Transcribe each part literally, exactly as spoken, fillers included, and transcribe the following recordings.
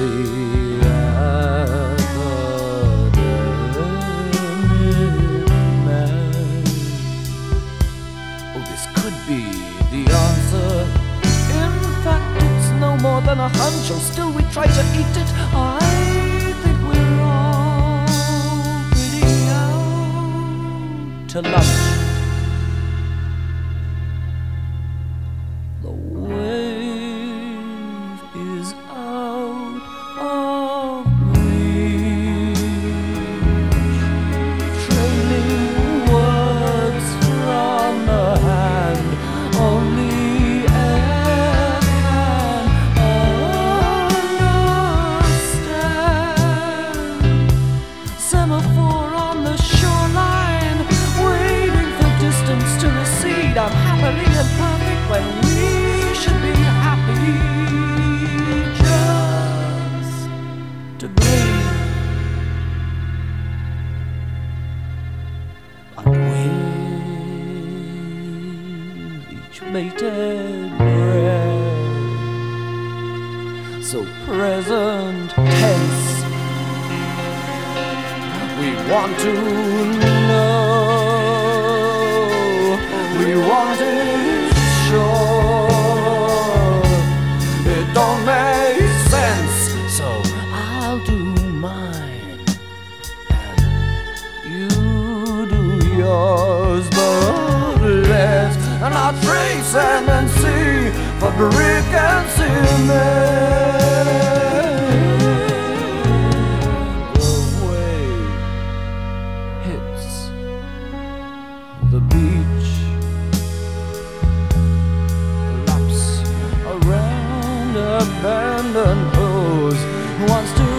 the academic man. Oh, this could be the answer. In fact, it's no more than a hunch, or still we try to eat it. I think we're all pretty out to lunch. The wave is out of reach, trailing words from the hand. Only air can understand. Semaphore on the shoreline, waiting for distance to recede. I'm happily imperfect when we should be happy just to breathe. But with each bated breath, so present tense, we want to know, we want it sure. It don't make sense, so I'll do mine and you do yours. But let's not trace and then see for brick and cement. The wave hits the beach, laps around abandoned pose, wants to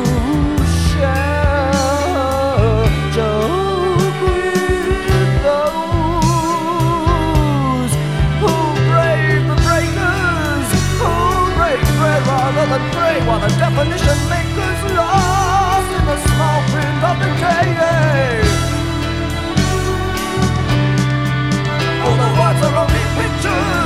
share, joke with those who brave the breakers, who break bread rather than pray, while the definition makers lost in the small print of decay. All the words are only pictures.